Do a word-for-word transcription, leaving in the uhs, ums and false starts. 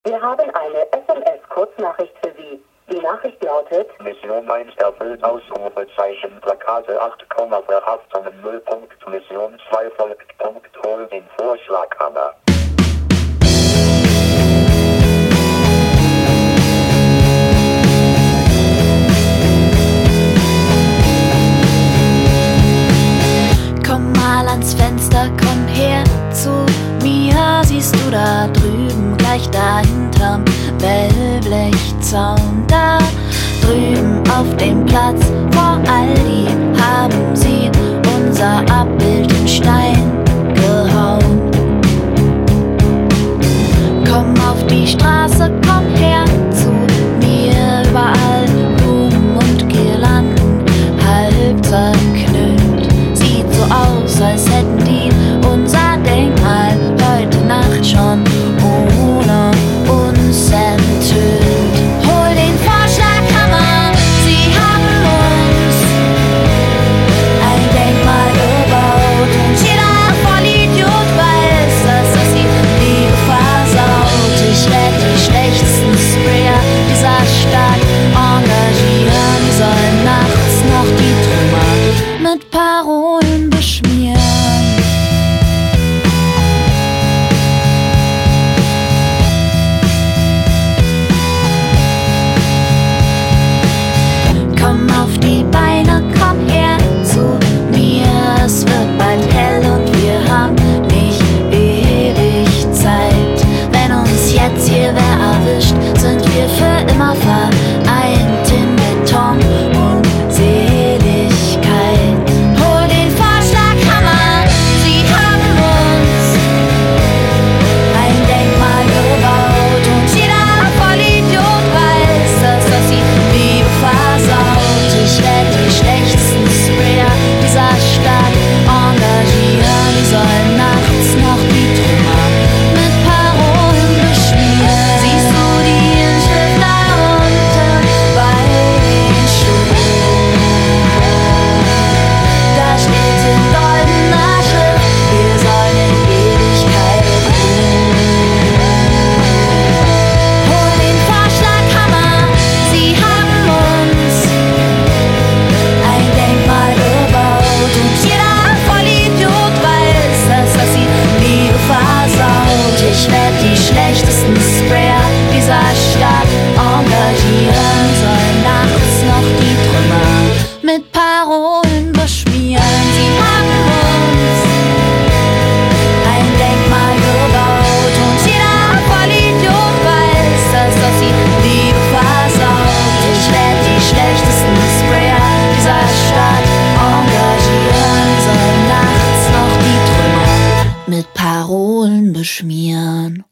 Wir haben eine S M S-Kurznachricht für Sie. Die Nachricht lautet: Mission eins erfüllt, Ausrufezeichen, Plakate acht, Verhaftungen null. Mission zwei folgt, Punkt, hol den Vorschlaghammer. Komm mal ans Fenster, komm her zu mir. Siehst du da drüben, gleich dahinterm Wellblechzaun? Da drüben auf dem Platz vor Aldi haben sie unser Abbild in Stein gehauen. Komm auf die Straße, komm her zu mir. Überall Blumen und Girlanden, halb zerknüllt. Sieht so aus, als hätten die unser Denkmal heute Nacht schon ohne uns enthüllt. Hol den Vorschlaghammer, sie haben uns ein Denkmal gebaut und jeder Vollidiot weiß, dass das die Liebe versaut. Ich werd die schlechtesten Sprayer dieser Stadt engagieren. Die sollen nachts noch die Trümmer mit Parolen beschmieren. Komm auf die Beine, komm her zu mir. Es wird bald hell und wir haben nicht ewig Zeit. Wenn uns jetzt hier wer erwischt, sind wir für immer vereint in Beton und Seligkeit. Hol den Vorschlaghammer, sie haben uns ein Denkmal gebaut und jeder Vollidiot weiß, dass das die Liebe versaut. Ich werd die schlechtesten Sprayer dieser Stadt engagieren. Die sollen nachts noch die Trümmer mit Parolen beschmieren. Siehst du die Inschrift da unten bei den Schuhen? Da steht in goldener Schrift: Wir sollen in Ewigkeit ruhen. Hol den Vorschlaghammer, sie haben uns ein Denkmal gebaut und jeder Vollidiot weiß, dass das die Liebe versaut. Ich werd die schlechtesten Sprayer dieser Stadt engagieren. Sollen nachts noch die Trümmer mit Parolen beschmieren. Sie haben uns ein Denkmal gebaut und jeder Vollidiot weiß, dass das die Liebe versaut. Ich werd die schlechtesten Sprayer dieser Stadt engagieren. Sollen nachts noch die Trümmer mit Parolen beschmieren.